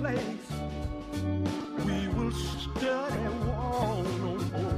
place. We will study war no more.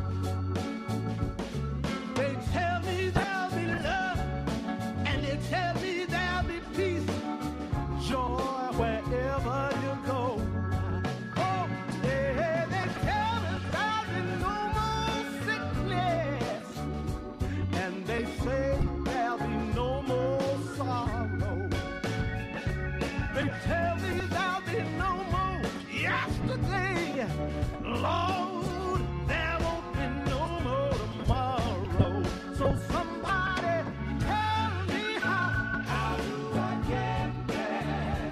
They tell me there'll be love, and they tell me there'll be peace, joy wherever you go. Oh, yeah, they tell me there'll be no more sickness, and they say there'll be no more sorrow. They tell me there'll be no more yesterday. Lord, there won't be no more tomorrow. So somebody tell me how do I get there?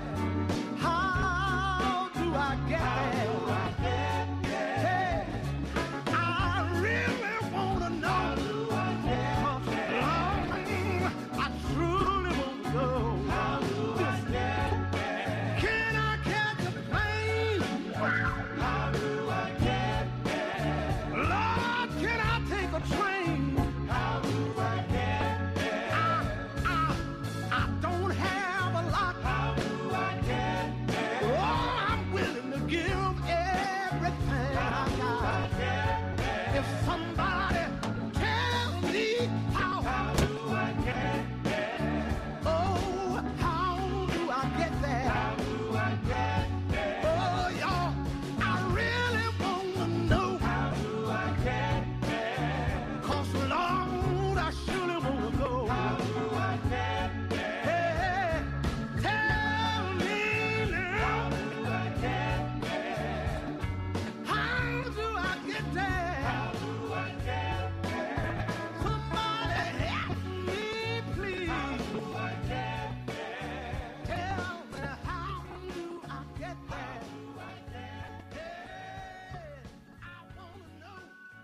How do I get there? Hey, I really want to know. How do I get there? I truly want to know. How do I get there? Can I catch a plane? How do I get there? Lord, can I take a train? How do I get there? I don't have a lot. How do I get there? Oh, I'm willing to give everything I got. If somebody tell me how do I get there? Oh, how do I get there? How do I get there? Oh, y'all, I really want to know. How do I get there? 'Cause Lord, I surely want to go. How do I get there? Hey, tell me now. How do I get there? How do I get there? How do I get there? Somebody help me, please. How do I get there? Tell me, how do I get there? How do I get there? I want to know.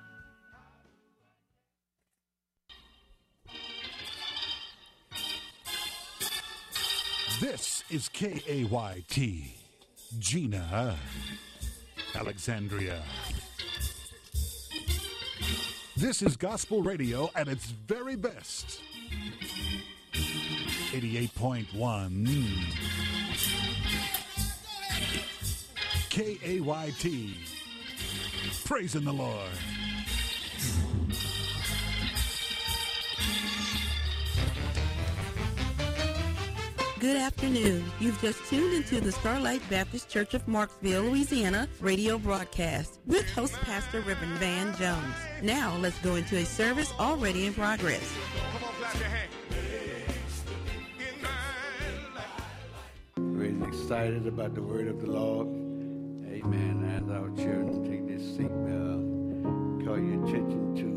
This is KAYT, Gina, Alexandria. This is gospel radio at its very best. 88.1 KAYT. Praising the Lord. Good afternoon. You've just tuned into the Starlight Baptist Church of Marksville, Louisiana radio broadcast with host Pastor Reverend Van Jones. Now let's go into a service already in progress. Come on, clap your hands. We're excited about the word of the Lord. Amen. As our children take this seat, call your attention to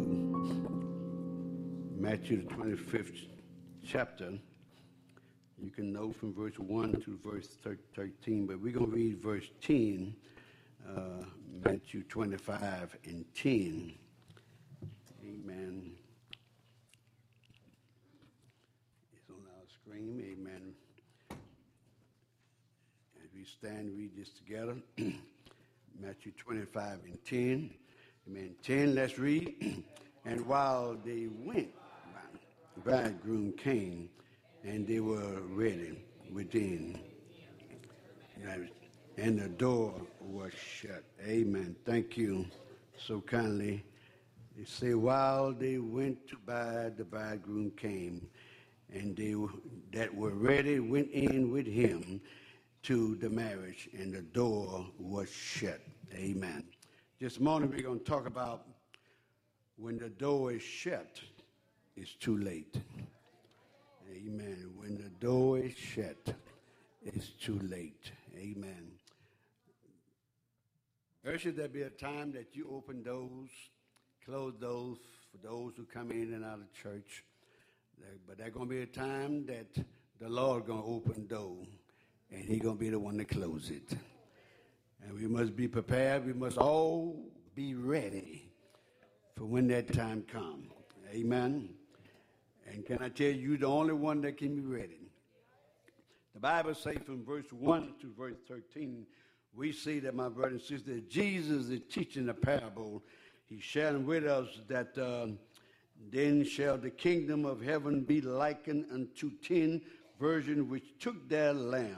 Matthew the 25th chapter. You can know from verse 1 to verse 13, but we're going to read verse 10, Matthew 25 and 10. Amen. It's on our screen. Amen. As we stand and read this together, Matthew 25 and 10. Amen. 10, let's read. And while they went, the bridegroom came, and they were ready within. And the door was shut. Amen. Thank you so kindly. They say, while they went to buy, the bridegroom came, and they that were ready went in with him to the marriage, and the door was shut. Amen. This morning we're going to talk about when the door is shut, it's too late. Amen. When the door is shut, it's too late. Amen. There should there be a time that you open doors, close doors for those who come in and out of church. But there's going to be a time that the Lord going to open the door, and he's going to be the one to close it. And we must be prepared. We must all be ready for when that time comes. Amen. And can I tell you, you're the only one that can be ready. The Bible says from verse 1 to verse 13, we see that, my brother and sister, Jesus is teaching a parable. He's sharing with us that then shall the kingdom of heaven be likened unto 10 virgins which took their lamp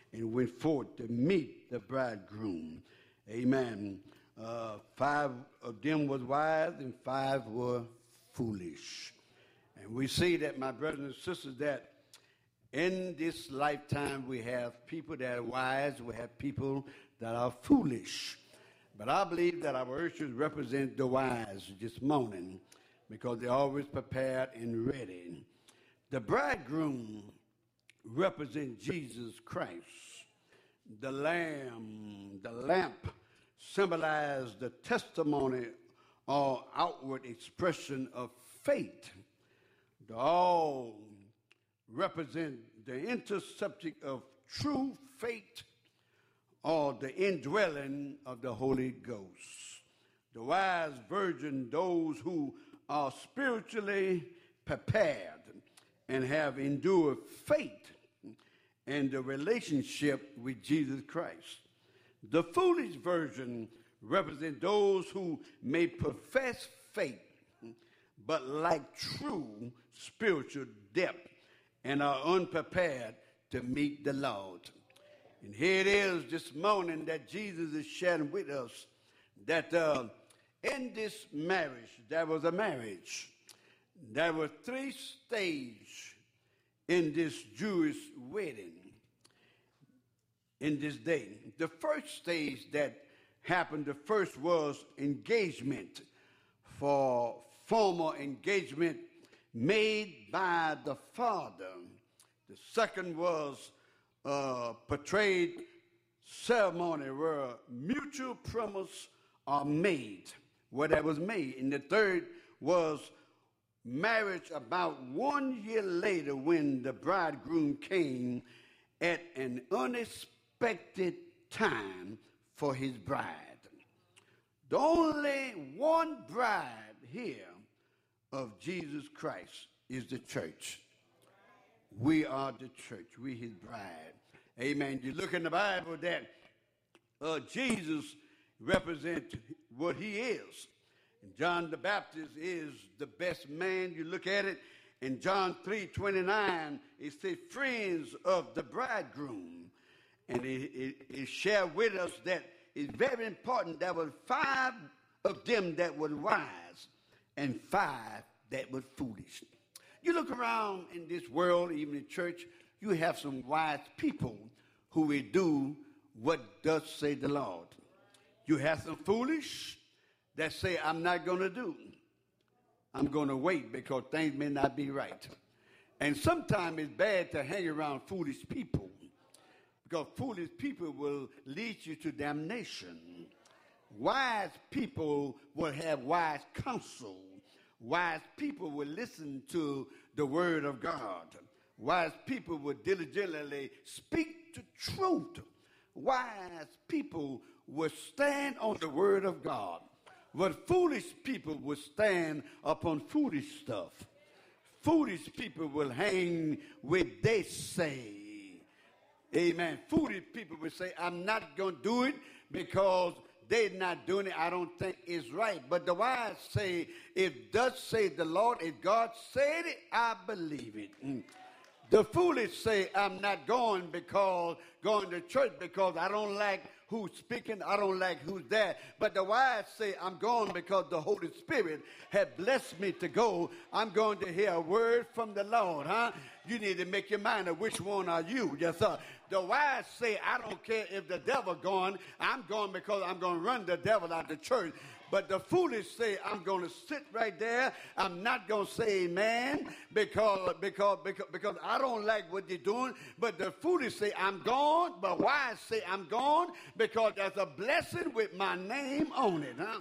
and went forth to meet the bridegroom. Amen. 5 of them was wise and 5 were foolish. And we see that, my brothers and sisters, that in this lifetime we have people that are wise, we have people that are foolish. But I believe that our ushers represent the wise this morning because they're always prepared and ready. The bridegroom represents Jesus Christ. The lamp symbolizes the testimony or outward expression of faith. The all represent the intersubject of true faith or the indwelling of the Holy Ghost. The wise virgin, those who are spiritually prepared and have endured faith in the relationship with Jesus Christ. The foolish virgin represent those who may profess faith but lack true spiritual depth and are unprepared to meet the Lord. And here it is this morning that Jesus is sharing with us that in this marriage, there was a marriage. There were 3 stages in this Jewish wedding in this day. The first stage that happened, the first was engagement, for formal engagement made by the father. The second was portrayed ceremony where mutual promise are made, where that was made. And the third was marriage about 1 year later when the bridegroom came at an unexpected time for his bride. The only one bride here of Jesus Christ is the church. We are the church. We his bride. Amen. You look in the Bible that Jesus represents what he is. And John the Baptist is the best man. You look at it in John 3:29, it says, friends of the bridegroom. And it shared with us that it's very important. There were 5 of them that were wise and 5 that were foolish. You look around in this world, even in church, you have some wise people who will do what does say the Lord. You have some foolish that say, I'm not going to do. I'm going to wait because things may not be right. And sometimes it's bad to hang around foolish people because foolish people will lead you to damnation. Wise people will have wise counsel. Wise people will listen to the word of God. Wise people will diligently speak the truth. Wise people will stand on the word of God. But foolish people will stand upon foolish stuff. Foolish people will hang with they say. Amen. Foolish people will say, I'm not going to do it because they're not doing it. I don't think it's right. But the wise say, if thus say the Lord, if God said it, I believe it. The foolish say, I'm not going to church because I don't like who's speaking, I don't like who's there. But the wise say, I'm going because the Holy Spirit had blessed me to go. I'm going to hear a word from the Lord, huh? You need to make your mind up which one are you. Yes, sir. The wise say, I don't care if the devil going, I'm going because I'm going to run the devil out of the church. But the foolish say, I'm going to sit right there. I'm not going to say amen because I don't like what they're doing. But the foolish say, I'm gone. But wise say, I'm gone because there's a blessing with my name on it, huh?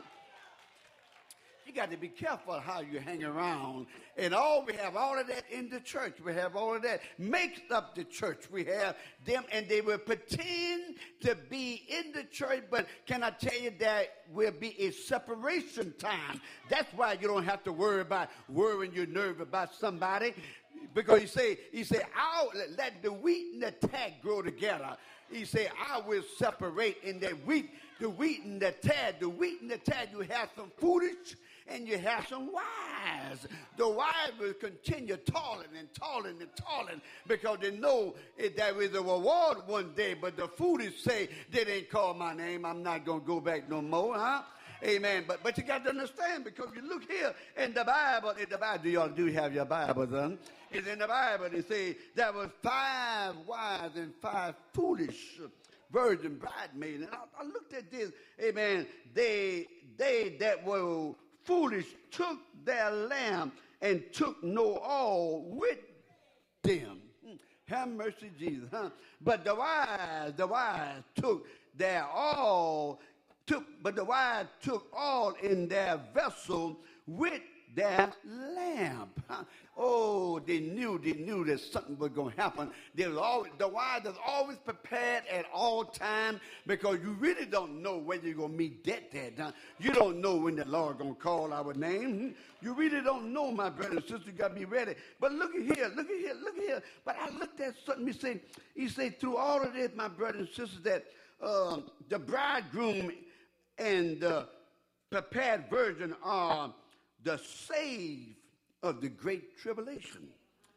You got to be careful how you hang around. And we have all of that in the church. We have all of that makes up the church. We have them, and they will pretend to be in the church. But can I tell you that will be a separation time? That's why you don't have to worry about worrying your nerve about somebody. Because he say, I'll let the wheat and the tag grow together. He say, I will separate in that wheat, the wheat and the tag. The wheat and the tag, you have some foolish, and you have some wise. The wise will continue toiling and toiling and toiling because they know there is a reward one day. But the foolish say, they didn't call my name, I'm not going to go back no more, huh? Amen. But you got to understand, because you look here in the Bible, do y'all do have your Bible done? It's in the Bible. They say there was 5 wise and 5 foolish virgin bridesmaids. And I looked at this. Amen. They that were foolish took their lamb and took no oil with them. Have mercy, Jesus. Huh? But the wise took their all. But the wise took all in their vessel with their lamp. Oh, they knew that something was going to happen. The wise is always prepared at all times, because you really don't know whether you're going to meet death. You don't know when the Lord going to call our name. You really don't know, my brother and sister. You got to be ready. But look at here. But I looked at something. He said, through all of this, my brother and sister, that the bridegroom and the prepared virgin are the saved of the great tribulation.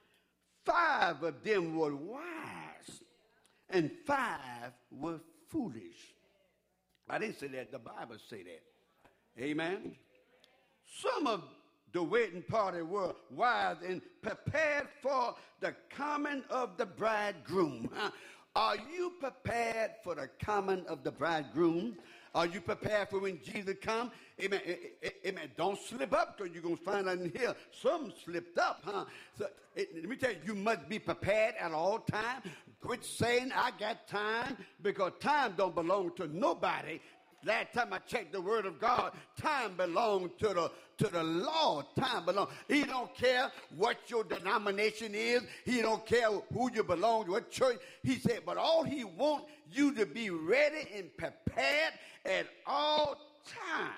5 of them were wise, and 5 were foolish. I didn't say that. The Bible say that. Amen. Some of the wedding party were wise and prepared for the coming of the bridegroom. Are you prepared for the coming of the bridegroom? Are you prepared for when Jesus comes? Amen. Amen. Don't slip up, because you're going to find out in here some slipped up, huh? So, let me tell you, you must be prepared at all times. Quit saying, I got time, because time don't belong to nobody. Last time I checked the word of God, time belongs to the Lord. Time belongs. He don't care what your denomination is. He don't care who you belong to, what church. He said, but all he wants you to be ready and prepared at all times.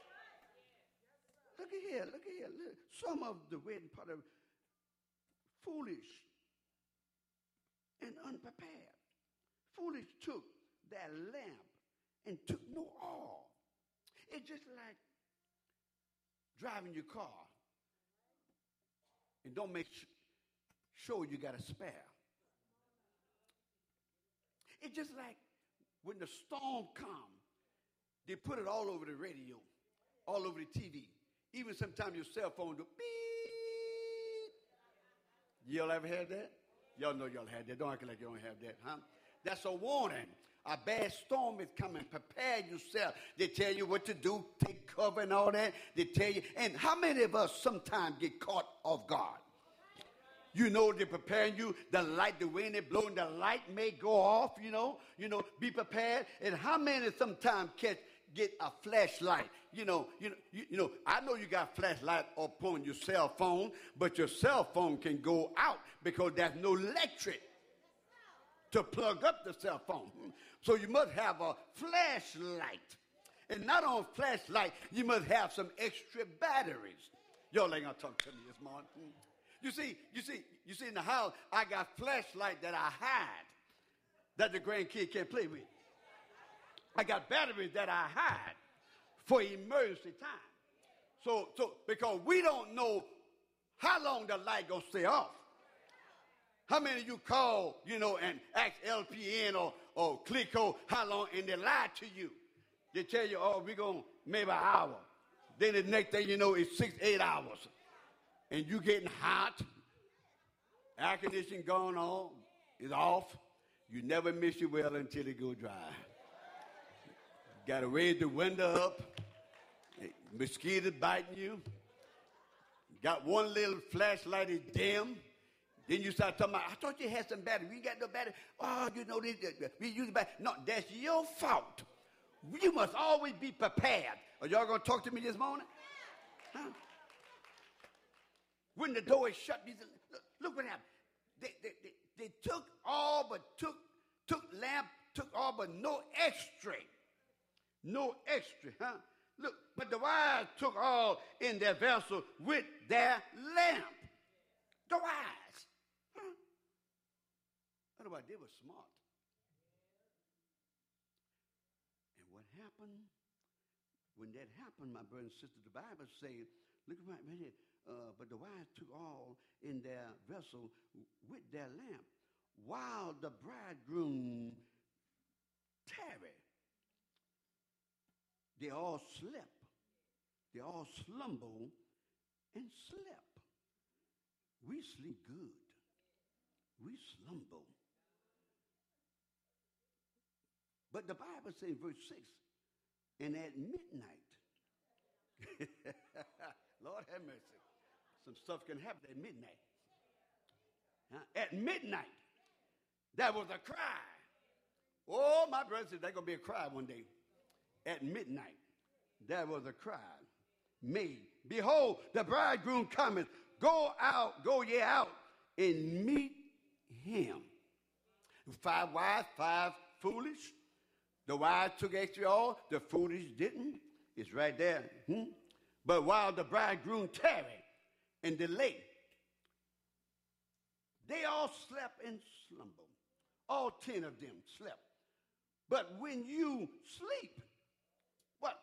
Look at here. Look. Some of the wedding party foolish and unprepared. Foolish took their lamp and took no oil. It's just like driving your car and don't make sure you got a spare. It's just like when the storm comes, they put it all over the radio, all over the TV. Even sometimes your cell phone do beep. Y'all ever had that? Y'all know y'all had that. Don't act like you don't have that, huh? That's a warning. A bad storm is coming. Prepare yourself. They tell you what to do, take cover and all that. They tell you. And how many of us sometimes get caught off guard? You know they're preparing you. The light, the wind is blowing, the light may go off, you know, be prepared. And how many sometimes get a flashlight? You know, I know you got flashlight upon your cell phone, but your cell phone can go out because there's no electric to plug up the cell phone. So you must have a flashlight. And not on flashlight, you must have some extra batteries. Y'all ain't gonna talk to me this morning. You see in the house, I got flashlight that I hide that the grandkid can't play with. I got batteries that I hide for emergency time. So because we don't know how long the light gonna stay off. How many of you call, and ask LPN or Clico how long, and they lie to you? They tell you, we're going to maybe an hour. Then the next thing you know, it's 6-8 hours. And you getting hot. Air conditioning going on. It's off. You never miss your well until it go dry. Got to raise the window up. Mosquitoes biting you. Got one little flashlight is dim. Then you start talking about, I thought you had some battery. We got no battery. We use the battery. No, that's your fault. You must always be prepared. Are y'all going to talk to me this morning? Huh? When the door is shut, look what happened. They took all but took lamp, took all but no extra. No extra, huh? Look, but the wise took all in their vessel with their lamp. The wise. Huh? Otherwise, they were smart. And what happened? When that happened, my brother and sister, the Bible says, look right here, but the wives took all in their vessel with their lamp, while the bridegroom tarried. They all slept. They all slumbered and slept. We sleep good. We slumber. But the Bible says in verse 6, and at midnight, Lord have mercy, some stuff can happen at midnight. At midnight, there was a cry. Oh, my brother said there's going to be a cry one day. At midnight, there was a cry made. Behold, the bridegroom cometh. Go out, go ye out, and meet him. 5 wise, 5 foolish. The wise took extra oil, the foolish didn't. It's right there. But while the bridegroom tarried and delayed, they all slept and slumbered. All 10 of them slept. But when you sleep, but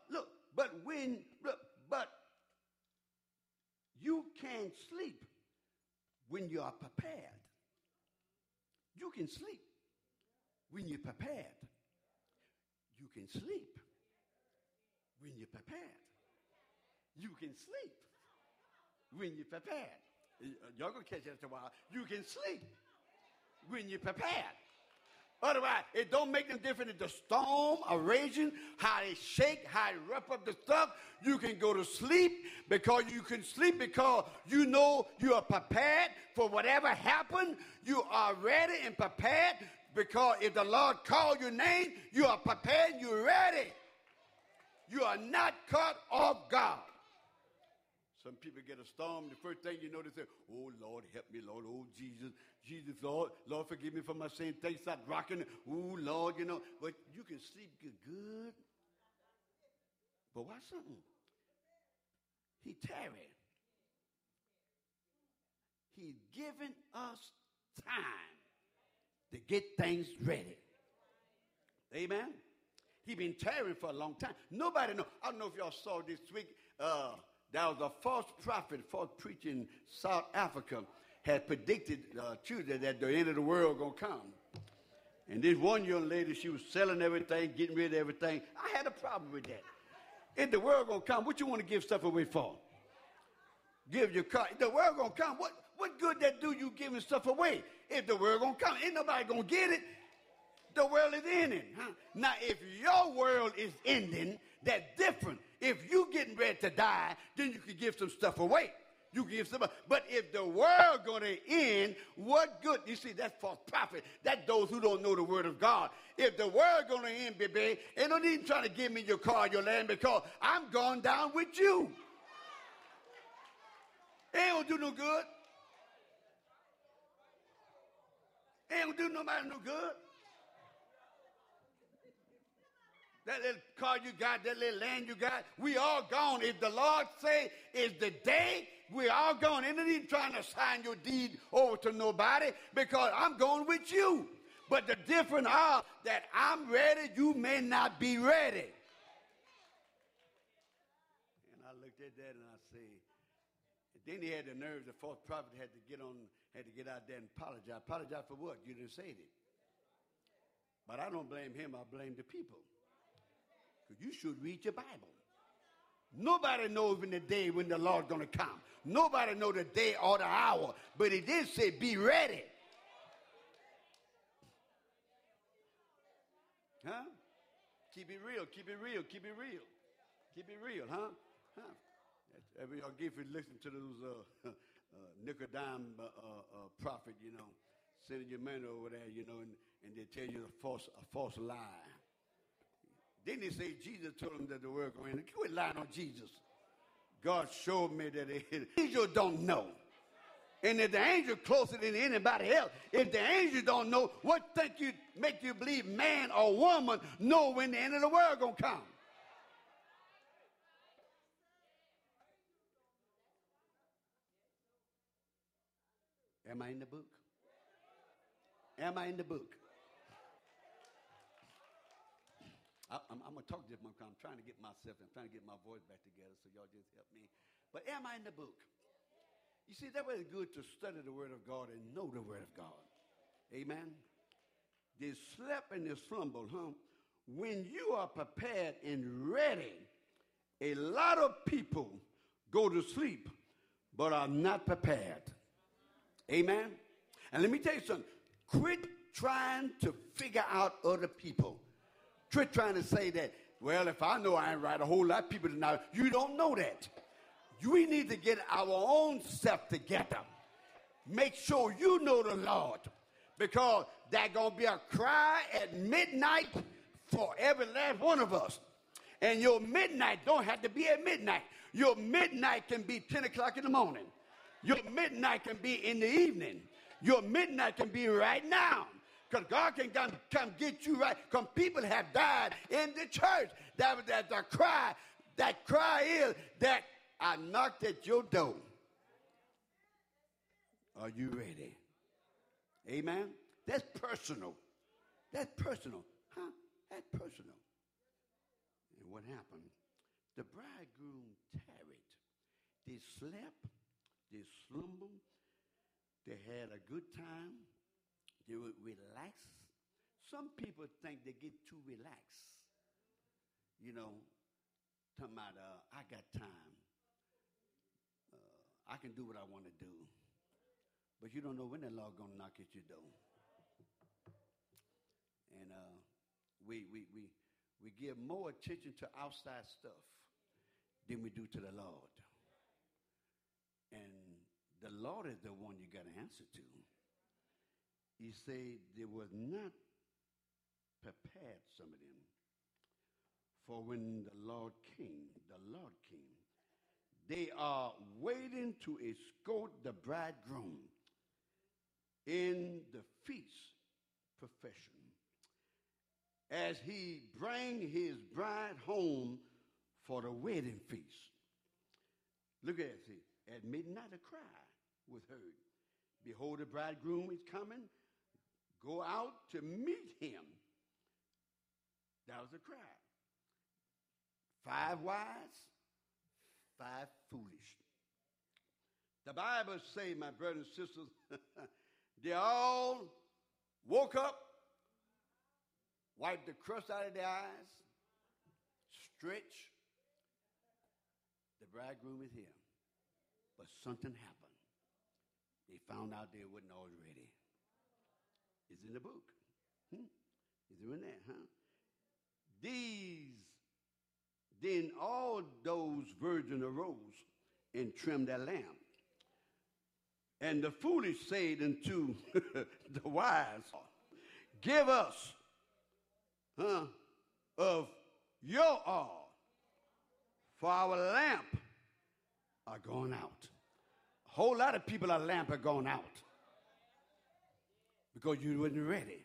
you can't sleep when you are prepared. You can sleep when you're prepared. You can sleep when you're prepared. You can sleep when you're prepared. Y'all gonna catch that after a while. You can sleep when you're prepared. Otherwise, it don't make them different if the storm are raging, how they shake, how they rough up the stuff. You can go to sleep because you can sleep because you know you are prepared for whatever happened. You are ready and prepared because if the Lord called your name, you are prepared, you're ready. You are not caught off guard. Some people get a storm, the first thing you know, they say, oh, Lord, help me, Lord. Oh, Jesus, Lord, forgive me for my sin. Things start rocking. Oh, Lord, But you can sleep good. But watch something. He tarried. He's given us time to get things ready. Amen? He's been tarrying for a long time. Nobody knows. I don't know if y'all saw this week. There was a false prophet, false preacher in South Africa had predicted Tuesday that the end of the world going to come. And this one young lady, she was selling everything, getting rid of everything. I had a problem with that. If the world going to come, what you want to give stuff away for? Give your car. If the world going to come, what good that do you giving stuff away? If the world going to come, ain't nobody going to get it. The world is ending. Huh? Now, if your world is ending, that's different. If you getting ready to die, then you can give some stuff away. You can give some. But if the world going to end, what good? You see, that's false prophet. That's those who don't know the word of God. If the world going to end, baby, ain't no need trying to give me your car, your land, because I'm going down with you. It ain't going to do no good. It ain't going to do nobody no good. That little car you got, that little land you got, we all gone. If the Lord say it's the day, we all gone. Ain't no need trying to sign your deed over to nobody because I'm going with you. But the difference are that I'm ready, you may not be ready. And I looked at that and I said, and then he had the nerve, the false prophet had to get out there and apologize. Apologize for what? You didn't say it. But I don't blame him, I blame the people. Because you should read your Bible. Nobody knows when the day when the Lord's going to come. Nobody knows the day or the hour. But he did say, be ready. Huh? Keep it real, keep it real, keep it real. Keep it real, huh? Every y'all give you listen to those Nicodem prophet, sending your man over there, and they tell you a false lie. Then they say Jesus told them that the world going to end. Quit lying on Jesus. God showed me that the angel don't know. And if the angel closer than anybody else, if the angel don't know, what make you believe man or woman know when the end of the world going to come? Am I in the book? Am I in the book? I'm going to talk this one because I'm trying to get my voice back together, so y'all just help me. But am I in the book? You see, that way it's good to study the Word of God and know the Word of God. Amen? They slept and they slumbered, huh? When you are prepared and ready, a lot of people go to sleep but are not prepared. Amen? And let me tell you something. Quit trying to figure out other people. Quit trying to say that, well, if I know I ain't right, a whole lot of people do not. You don't know that. We need to get our own self together. Make sure you know the Lord. Because there's going to be a cry at midnight for every last one of us. And your midnight don't have to be at midnight. Your midnight can be 10 o'clock in the morning. Your midnight can be in the evening. Your midnight can be right now. Because God can come get you right. Because people have died in the church. That cry is that I knocked at your door. Are you ready? Amen? That's personal. That's personal. Huh? That's personal. And what happened? The bridegroom tarried. They slept. They slumbered. They had a good time. They were relaxed. Some people think they get too relaxed. You know, talking about, I got time. I can do what I want to do. But you don't know when the Lord going to knock at your door. And we give more attention to outside stuff than we do to the Lord. And the Lord is the one you got to answer to. He said they were not prepared, some of them, for when the Lord came. They are waiting to escort the bridegroom in the feast profession as he bring his bride home for the wedding feast. Look at it. See, at midnight a cry was heard. Behold, the bridegroom is coming. Go out to meet him. That was a cry. 5 wise, 5 foolish. The Bible say, my brothers and sisters, they all woke up, wiped the crust out of their eyes, stretched. The bridegroom is here. But something happened. They found out they wasn't all ready. It's in the book. Is it in there, huh? Then all those virgins arose and trimmed their lamp. And the foolish said unto the wise, give us of your oil, for our lamp are going out. A whole lot of people, our lamp are going out because you wasn't ready.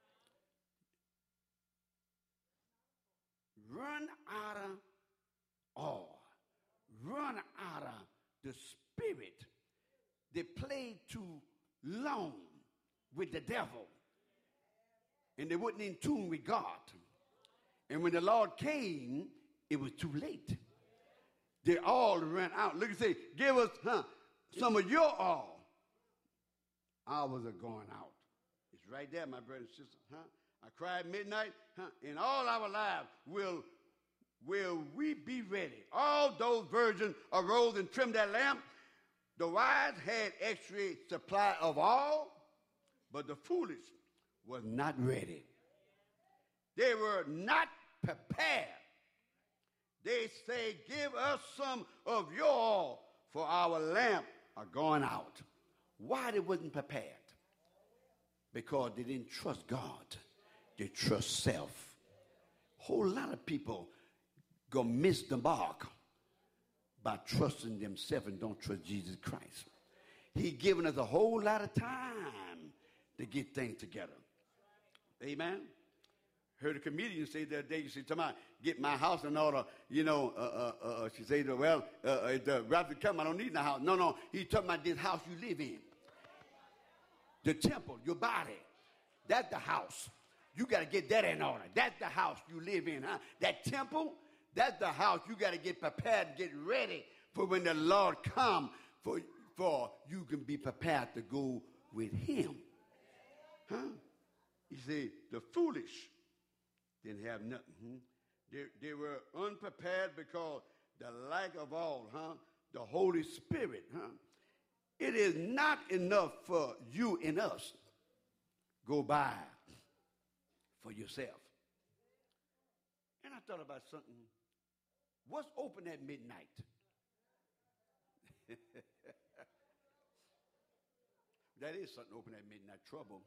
Run out of oil. Run out of the spirit. They played too long with the devil. And they wasn't in tune with God. And when the Lord came, it was too late. They all ran out. Look and say, give us some of your oil. Ours are going out. It's right there, my brothers and sisters. I cried midnight. In all our lives will we be ready. All those virgins arose and trimmed their lamp. The wise had extra supply of oil, but the foolish was not ready. They were not prepared. They say, give us some of your oil, for our lamp are going out. Why they wasn't prepared? Because they didn't trust God. They trust self. Whole lot of people gonna miss the mark by trusting themselves and don't trust Jesus Christ. He given us a whole lot of time to get things together. Amen. Heard a comedian say the other day, she said, get my house in order, she said, well, the rapture come, I don't need no house. No, he's talking about this house you live in. The temple, your body, that's the house. You got to get that in order. That's the house you live in, huh? That temple, that's the house you got to get prepared, get ready for when the Lord come, for you can be prepared to go with him. Huh? He said, the foolish didn't have nothing. They were unprepared because the lack of all, the Holy Spirit, It is not enough for you and us. Go by for yourself. And I thought about something. What's open at midnight? That is something open at midnight. Trouble.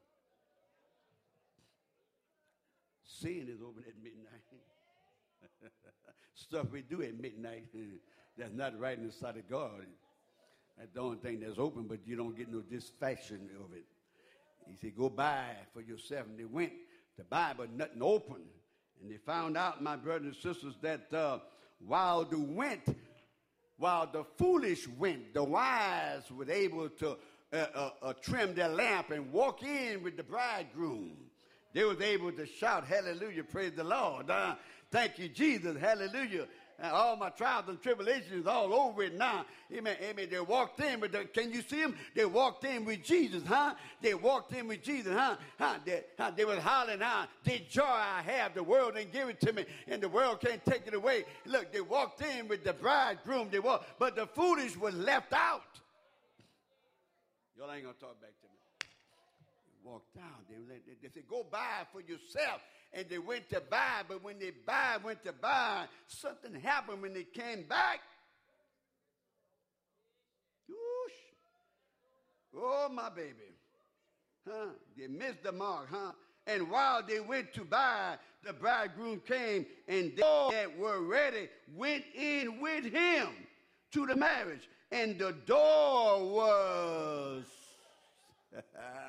Sin is open at midnight. Stuff we do at midnight that's not right in the sight of God. That's the only thing that's open, but you don't get no dissatisfaction of it. He said, go buy for yourself. And they went to buy, but nothing open. And they found out, my brothers and sisters, that while the foolish went, the wise were able to trim their lamp and walk in with the bridegroom. They was able to shout, hallelujah, praise the Lord. Thank you, Jesus, hallelujah. All my trials and tribulations all over it now. Amen, amen. They walked in, but can you see them? They walked in with Jesus, They walked in with Jesus, They was hollering, the joy I have, the world didn't give it to me, and the world can't take it away. Look, they walked in with the bridegroom, but the foolish was left out. Y'all ain't going to talk back to me. They walked down. They said, go buy for yourself. And they went to buy, but when they went to buy, something happened when they came back. Whoosh. Oh, my baby. They missed the mark, And while they went to buy, the bridegroom came, and they that were ready went in with him to the marriage. And the door was shut.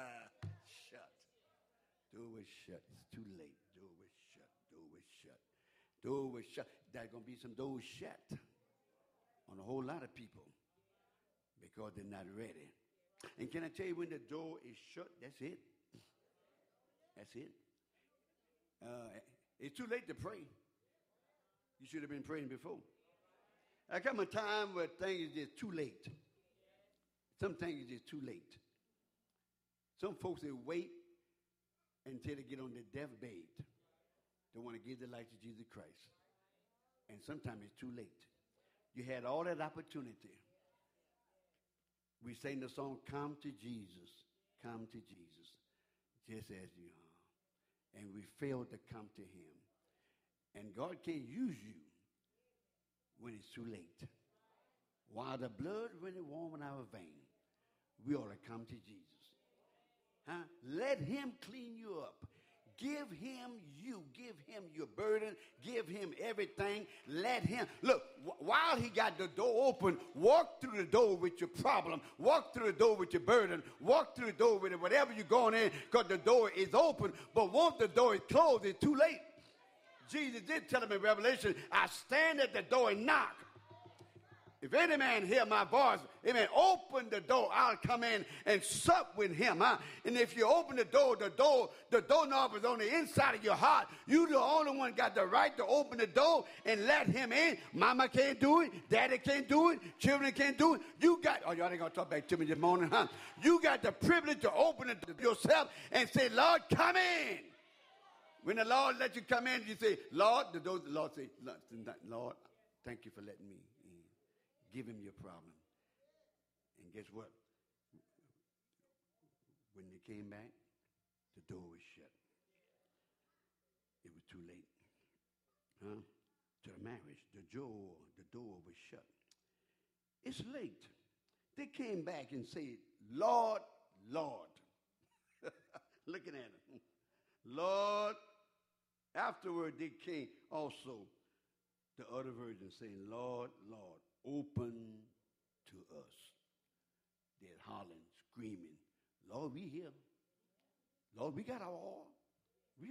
Door was shut. It's too late. Door was shut. There's going to be some doors shut on a whole lot of people because they're not ready. And can I tell you, when the door is shut, that's it. That's it. It's too late to pray. You should have been praying before. There come a time where things is just too late. Some things is just too late. Some folks, they wait until they get on their deathbed. They want to give their life to Jesus Christ. And sometimes it's too late. You had all that opportunity. We sang the song, come to Jesus, just as you are. And we failed to come to him. And God can't use you when it's too late. While the blood running warm in our vein, we ought to come to Jesus. Let him clean you up. Give him you. Give him your burden. Give him everything. Let him. Look, while he got the door open, walk through the door with your problem. Walk through the door with your burden. Walk through the door with whatever you're going in, because the door is open. But once the door is closed, it's too late. Jesus did tell him in Revelation, I stand at the door and knock. If any man hear my voice, amen, open the door. I'll come in and sup with him. And if you open the doorknob is on the inside of your heart. You the only one got the right to open the door and let him in. Mama can't do it. Daddy can't do it. Children can't do it. You got, y'all ain't going to talk back to me this morning, You got the privilege to open it yourself and say, Lord, come in. When the Lord let you come in, you say, Lord, the Lord say, Lord, thank you for letting me in. Give him your problem. And guess what? When they came back, the door was shut. It was too late. To the marriage, the door was shut. It's late. They came back and said, Lord, Lord. Looking at him. Lord. Afterward, they came also, the other virgins saying, Lord, Lord, open to us. They're hollering, screaming, Lord, we here. Lord, we got our all.